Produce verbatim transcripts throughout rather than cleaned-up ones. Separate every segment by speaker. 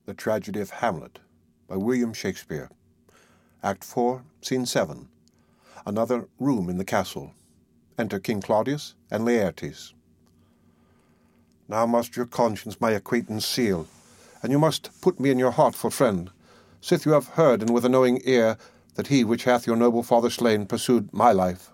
Speaker 1: The Tragedy of Hamlet by William Shakespeare. Act four, Scene seven. Another room in the castle. Enter King Claudius and Laertes. Now must your conscience my acquaintance seal, and you must put me in your heart for friend, sith you have heard and with a knowing ear that he which hath your noble father slain pursued my life.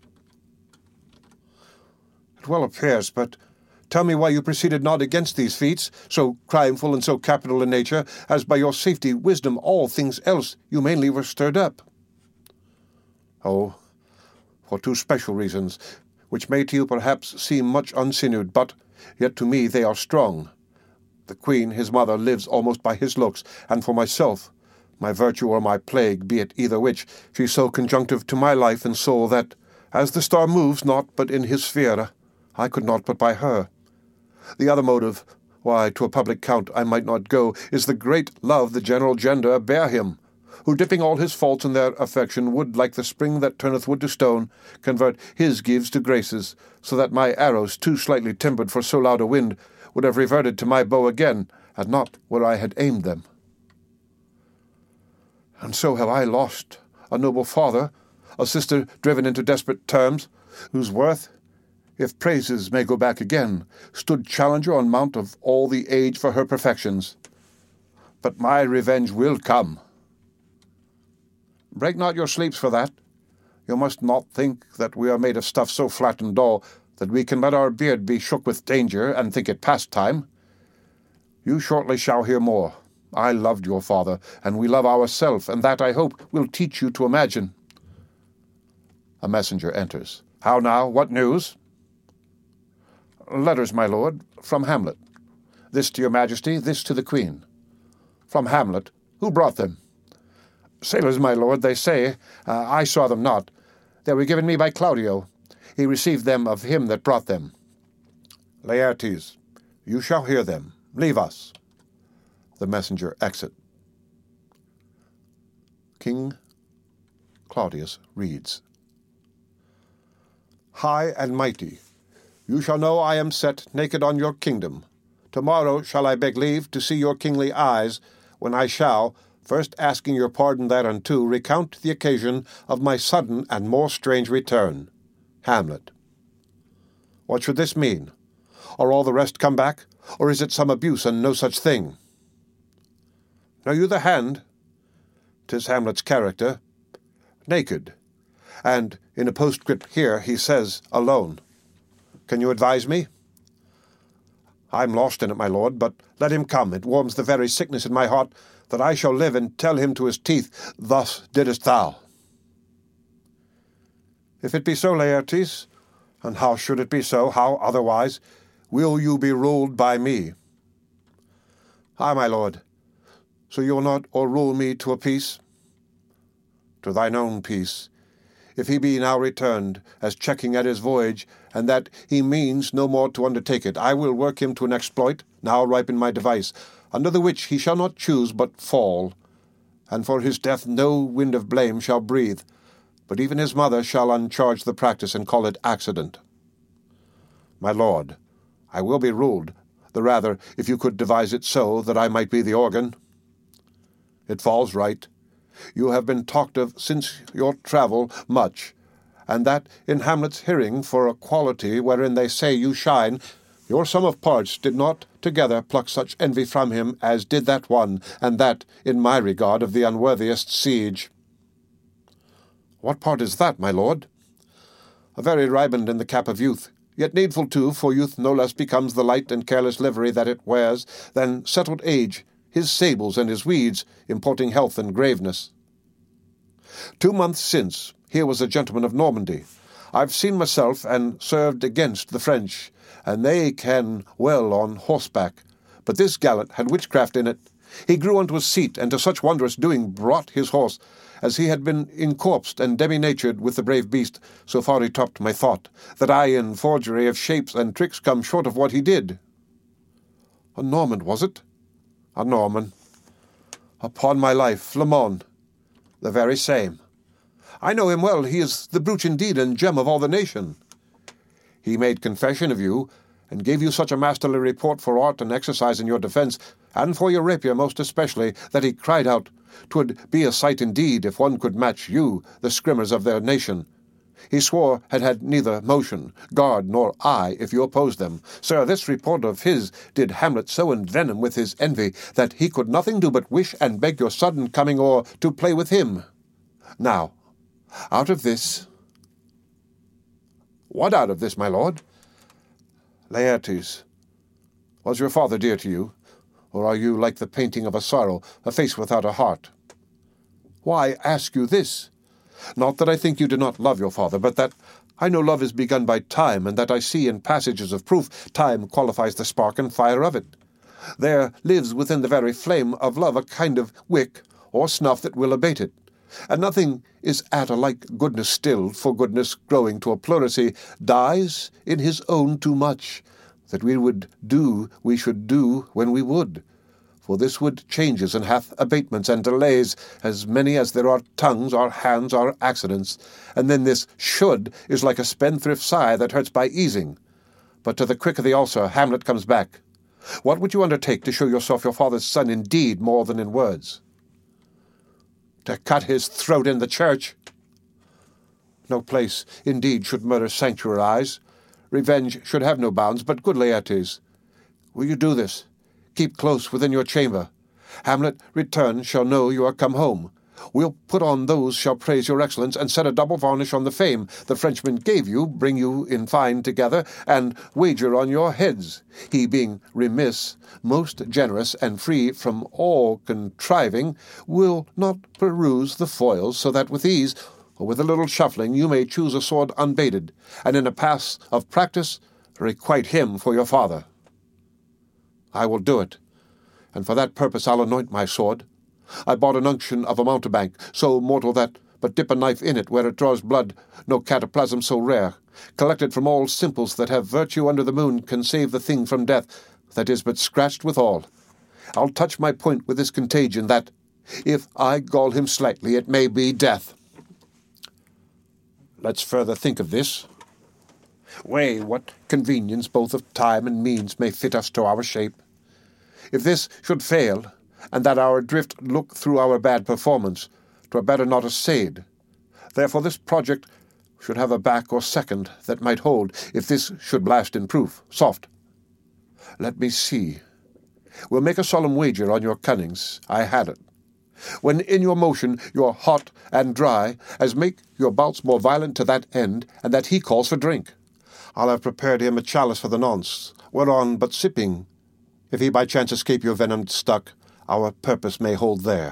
Speaker 1: It well appears, but tell me why you proceeded not against these feats, so crimeful and so capital in nature, as by your safety, wisdom, all things else, you mainly were stirred up. Oh, for two special reasons, which may to you perhaps seem much unsinewed, but yet to me they are strong. The queen, his mother, lives almost by his looks, and for myself, my virtue or my plague, be it either which, she's so conjunctive to my life and soul that, as the star moves not but in his sphere, I could not but by her. The other motive, why to a public count I might not go, is the great love the general gender bear him, who dipping all his faults in their affection would, like the spring that turneth wood to stone, convert his gifts to graces, so that my arrows, too slightly timbered for so loud a wind, would have reverted to my bow again, and not where I had aimed them. And so have I lost a noble father, a sister driven into desperate terms, whose worth, if praises may go back again, stood challenger on mount of all the age for her perfections. But my revenge will come. Break not your sleeps for that. You must not think that we are made of stuff so flat and dull that we can let our beard be shook with danger and think it pastime. You shortly shall hear more. I loved your father, and we love ourselves, and that, I hope, will teach you to imagine. A messenger enters. How now? What news? Letters, my lord, from Hamlet. This to your majesty, this to the queen. From Hamlet. Who brought them? Sailors, my lord, they say. Uh, I saw them not. They were given me by Claudio. He received them of him that brought them. Laertes, you shall hear them. Leave us. The messenger exit. King Claudius reads. High and mighty, you shall know I am set naked on your kingdom. Tomorrow shall I beg leave to see your kingly eyes, when I shall, first asking your pardon thereunto, recount the occasion of my sudden and more strange return. Hamlet. What should this mean? Are all the rest come back, or is it some abuse and no such thing? Know you the hand? 'Tis Hamlet's character. Naked. And in a postscript here he says, alone. Can you advise me? I'm lost in it, my lord, but let him come. It warms the very sickness in my heart that I shall live and tell him to his teeth, thus didst thou. If it be so, Laertes, and how should it be so, how otherwise, will you be ruled by me? Ay, my lord, so you will not o'errule me to a peace? To thine own peace, if he be now returned, as checking at his voyage, and that he means no more to undertake it, I will work him to an exploit, now ripe in my device, under the which he shall not choose but fall, and for his death no wind of blame shall breathe, but even his mother shall uncharge the practice and call it accident. My lord, I will be ruled, the rather if you could devise it so that I might be the organ. It falls right. You have been talked of since your travel much, and that in Hamlet's hearing for a quality wherein they say you shine, your sum of parts did not together pluck such envy from him as did that one, and that in my regard of the unworthiest siege. What part is that, my lord? A very riband in the cap of youth, yet needful too, for youth no less becomes the light and careless livery that it wears than settled age, his sables and his weeds, importing health and graveness. Two months since, here was a gentleman of Normandy. I've seen myself and served against the French, and they can well on horseback. But this gallant had witchcraft in it. He grew unto a seat, and to such wondrous doing brought his horse, as he had been incorpsed and demi-natured with the brave beast, so far he topped my thought, that I in forgery of shapes and tricks come short of what he did. A Norman, was it? A Norman. Upon my life, Flamon. The very same. I know him well. He is the brooch indeed and gem of all the nation. He made confession of you, and gave you such a masterly report for art and exercise in your defence, and for your rapier most especially, that he cried out, "'Twould be a sight indeed if one could match you, the scrimmers of their nation." He swore had had neither motion, guard, nor eye, if you opposed them. Sir, this report of his did Hamlet so envenom with his envy, that he could nothing do but wish and beg your sudden coming o'er to play with him. Now, out of this— "What out of this, my lord?" "Laertes, was your father dear to you, or are you like the painting of a sorrow, a face without a heart?" "Why ask you this? Not that I think you do not love your father, but that I know love is begun by time, and that I see in passages of proof time qualifies the spark and fire of it. There lives within the very flame of love a kind of wick or snuff that will abate it. And nothing is at a like goodness still, for goodness growing to a pleurisy dies in his own too much, that we would do we should do when we would. For this wood changes and hath abatements and delays, as many as there are tongues, or hands, or accidents. And then this should is like a spendthrift sigh that hurts by easing. But to the quick of the ulcer Hamlet comes back. What would you undertake to show yourself your father's son in deed more than in words?" "To cut his throat in the church." "No place, indeed, should murder sanctuarize. Revenge should have no bounds, but good Laertes, will you do this? Keep close within your chamber. Hamlet return shall know you are come home. We'll put on those shall praise your excellence, and set a double varnish on the fame the Frenchman gave you, bring you in fine together, and wager on your heads, he being remiss, most generous, and free from all contriving, will not peruse the foils, so that with ease, or with a little shuffling, you may choose a sword unbaited, and in a pass of practice requite him for your father." "I will do it, and for that purpose I'll anoint my sword. I bought an unction of a mountebank, so mortal that, but dip a knife in it where it draws blood, no cataplasm so rare, collected from all simples that have virtue under the moon, can save the thing from death, that is but scratched withal. I'll touch my point with this contagion, that, if I gall him slightly, it may be death." "Let's further think of this. Weigh what convenience both of time and means may fit us to our shape. If this should fail, and that our drift look through our bad performance, 'twere better not assayed. Therefore this project should have a back or second that might hold, if this should blast in proof. Soft. Let me see. We'll make a solemn wager on your cunnings. I had it. When in your motion you're hot and dry, as make your bouts more violent to that end, and that he calls for drink. I'll have prepared him a chalice for the nonce, whereon but sipping, if he by chance escape your venomed stuck, our purpose may hold there."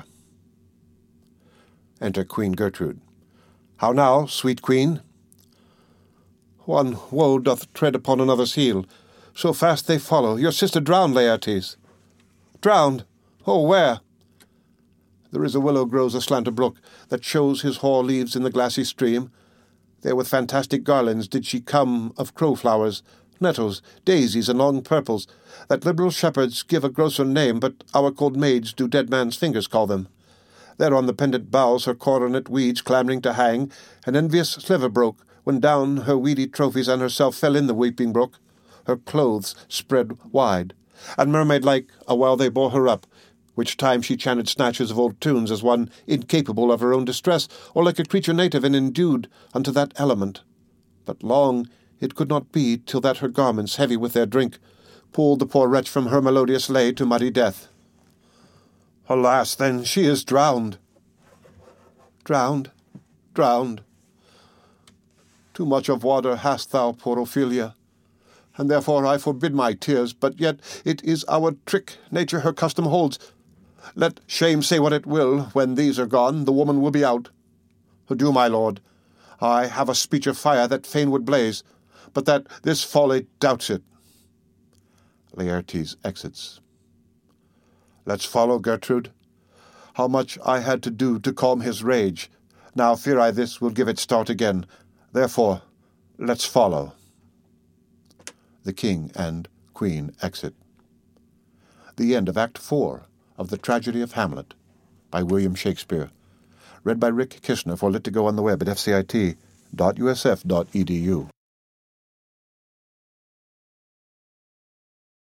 Speaker 1: Enter Queen Gertrude. "How now, sweet queen?" "One woe doth tread upon another's heel. So fast they follow. Your sister drowned, Laertes." "Drowned? Oh, where?" "There is a willow grows aslant a brook, that shows his hoar leaves in the glassy stream. There with fantastic garlands did she come of crowflowers, nettles, daisies, and long purples, that liberal shepherds give a grosser name, but our cold maids do dead man's fingers call them. There on the pendant boughs her coronet weeds clamouring to hang, an envious sliver broke, when down her weedy trophies and herself fell in the weeping brook, her clothes spread wide, and mermaid-like a while they bore her up, which time she chanted snatches of old tunes as one incapable of her own distress, or like a creature native and endued unto that element. But long it could not be till that her garments, heavy with their drink, pulled the poor wretch from her melodious lay to muddy death." "Alas, then, she is drowned." "Drowned, drowned. Too much of water hast thou, poor Ophelia, and therefore I forbid my tears, but yet it is our trick, nature her custom holds. Let shame say what it will, when these are gone, the woman will be out. Adieu, my lord. I have a speech of fire that fain would blaze, but that this folly doubts it." Laertes exits. "Let's follow, Gertrude. How much I had to do to calm his rage. Now fear I this will give it start again. Therefore, let's follow." The king and queen exit. The end of Act Four of The Tragedy of Hamlet by William Shakespeare. Read by Rick Kishner for Lit to Go on the web at f c i t dot u s f dot e d u.